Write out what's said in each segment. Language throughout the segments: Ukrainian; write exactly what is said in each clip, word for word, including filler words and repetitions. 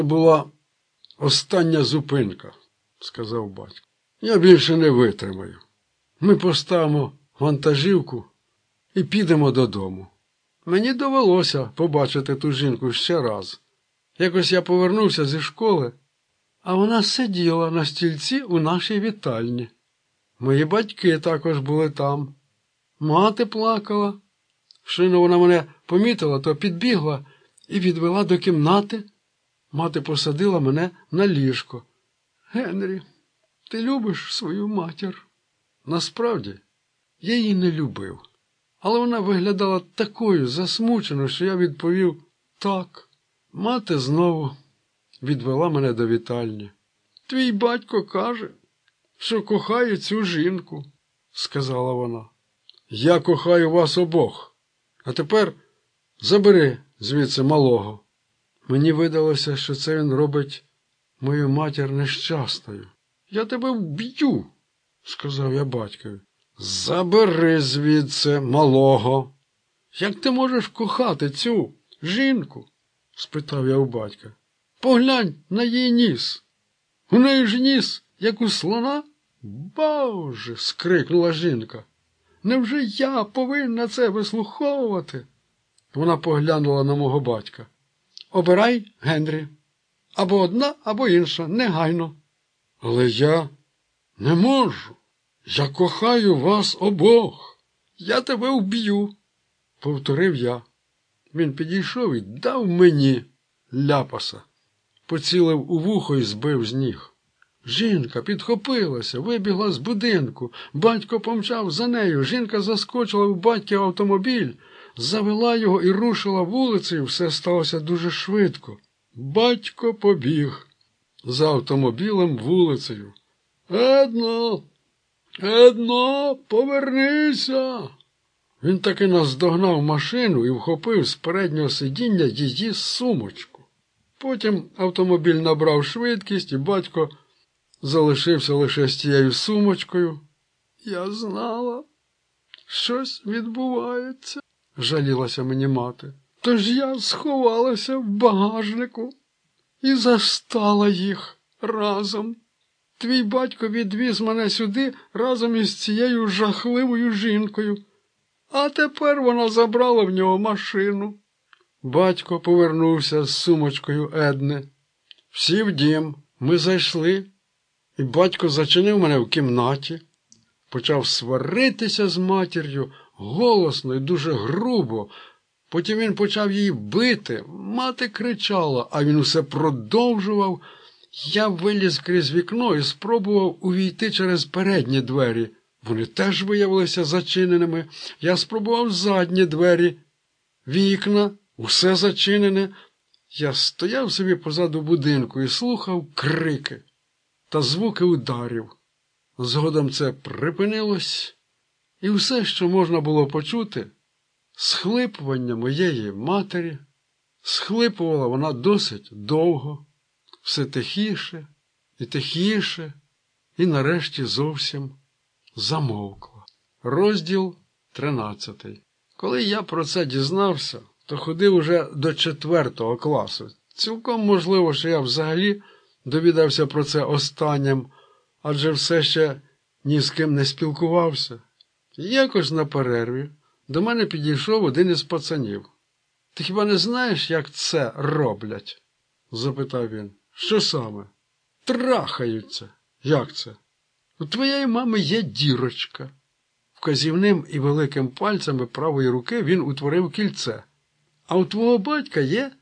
Це була остання зупинка, сказав батько. Я більше не витримаю. Ми поставимо вантажівку і підемо додому. Мені довелося побачити ту жінку ще раз. Якось я повернувся зі школи, а вона сиділа на стільці у нашій вітальні. Мої батьки також були там. Мати плакала. Щойно вона мене помітила, то підбігла і відвела до кімнати. Мати посадила мене на ліжко. Генрі, ти любиш свою матір? Насправді, я її не любив. Але вона виглядала такою засмученою, що я відповів «так». Мати знову відвела мене до вітальні. Твій батько каже, що кохає цю жінку, сказала вона. Я кохаю вас обох. А тепер забери звідси малого. Мені видалося, що це він робить мою матір нещасною. Я тебе вб'ю, сказав я батькові. Забери звідси малого. Як ти можеш кохати цю жінку? Спитав я у батька. Поглянь на її ніс. У неї ж ніс, як у слона? Боже, скрикнула жінка. Невже я повинна це вислуховувати? Вона поглянула на мого батька. Обирай, Генрі. Або одна, або інша, негайно. Але я не можу. Я кохаю вас обох. Я тебе вб'ю, повторив я. Він підійшов і дав мені ляпаса. Поцілив у вухо і збив з ніг. Жінка підхопилася, вибігла з будинку. Батько помчав за нею. Жінка заскочила в батьків автомобіль, завела його і рушила вулицею. Все сталося дуже швидко. Батько побіг за автомобілем вулицею. Едно, Едно, повернися! Він таки наздогнав машину і вхопив з переднього сидіння її сумочку. Потім автомобіль набрав швидкість, і батько залишився лише з тією сумочкою. Я знала, щось відбувається, жалілася мені мати. Тож я сховалася в багажнику і застала їх разом. Твій батько відвіз мене сюди разом із цією жахливою жінкою. А тепер вона забрала в нього машину. Батько повернувся з сумочкою Едни. Всі в дім. Ми зайшли, і батько зачинив мене в кімнаті. Почав сваритися з матір'ю, голосно і дуже грубо. Потім він почав її бити. Мати кричала, а він усе продовжував. Я виліз крізь вікно і спробував увійти через передні двері. Вони теж виявилися зачиненими. Я спробував задні двері, вікна, усе зачинене. Я стояв собі позаду будинку і слухав крики та звуки ударів. Згодом це припинилось, і все, що можна було почути, схлипування моєї матері. Схлипувала вона досить довго, все тихіше і тихіше, і нарешті зовсім замовкла. Розділ тринадцятий. Коли я про це дізнався, то ходив уже до четвертого класу. Цілком можливо, що я взагалі довідався про це останнім, адже все ще ні з ким не спілкувався. Якось на перерві до мене підійшов один із пацанів. «Ти хіба не знаєш, як це роблять?» – запитав він. «Що саме?» «Трахаються». «Як це?» «У твоєї мами є дірочка». Вказівним і великим пальцями правої руки він утворив кільце. «А у твого батька є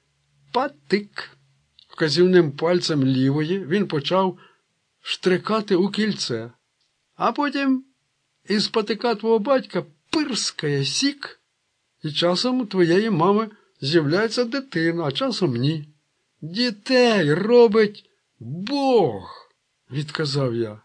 патик». Вказівним пальцем лівої він почав штрикати у кільце. А потім із патика твого батька пирскає сік, і часом у твоєї мами з'являється дитина, а часом ні. «Дітей робить Бог», – відказав я.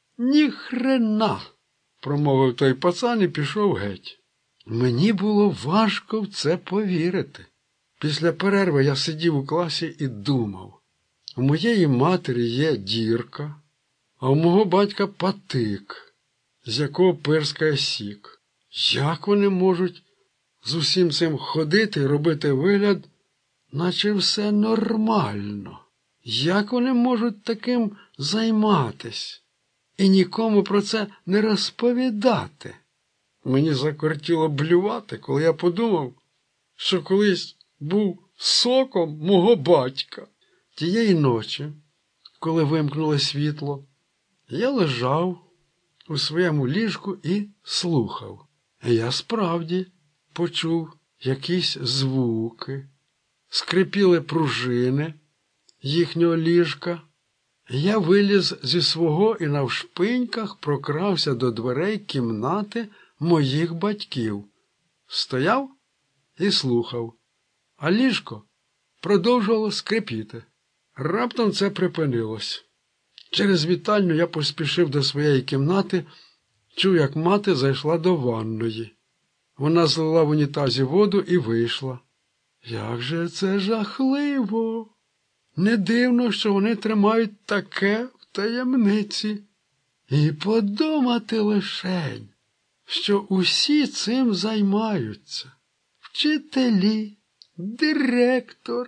«Ніхрена», – промовив той пацан і пішов геть. Мені було важко в це повірити. Після перерви я сидів у класі і думав. У моєї матері є дірка, а у мого батька патик, з якого пирскає сік. Як вони можуть з усім цим ходити і робити вигляд, наче все нормально? Як вони можуть таким займатись і нікому про це не розповідати? Мені закортіло блювати, коли я подумав, що колись був соком мого батька. Тієї ночі, коли вимкнуло світло, я лежав у своєму ліжку і слухав. Я справді почув якісь звуки, скрипіли пружини їхнього ліжка. Я виліз зі свого і навшпиньках прокрався до дверей кімнати моїх батьків. Стояв і слухав, а ліжко продовжувало скрипіти. Раптом це припинилось. Через вітальню я поспішив до своєї кімнати, чув, як мати зайшла до ванної. Вона злила в унітазі воду і вийшла. Як же це жахливо! Не дивно, що вони тримають таке в таємниці. І подумати лишень, що усі цим займаються. Вчителі, директор,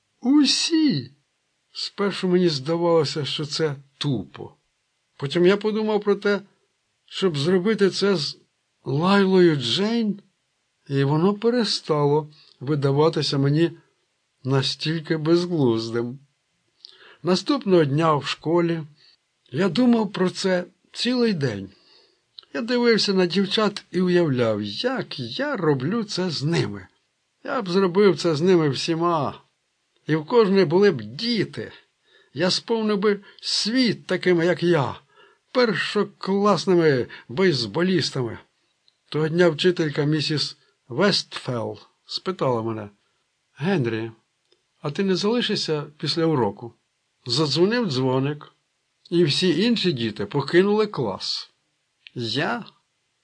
усі. Спершу мені здавалося, що це тупо. Потім я подумав про те, щоб зробити це з Лайлою Джейн, і воно перестало видаватися мені настільки безглуздим. Наступного дня в школі я думав про це цілий день. Я дивився на дівчат і уявляв, як я роблю це з ними. Я б зробив це з ними всіма. І в кожної були б діти. Я сповнив би світ такими, як я, першокласними бейсболістами. Того дня вчителька місіс Вестфелл спитала мене: «Генрі, а ти не залишишся після уроку?» Задзвонив дзвоник, і всі інші діти покинули клас. Я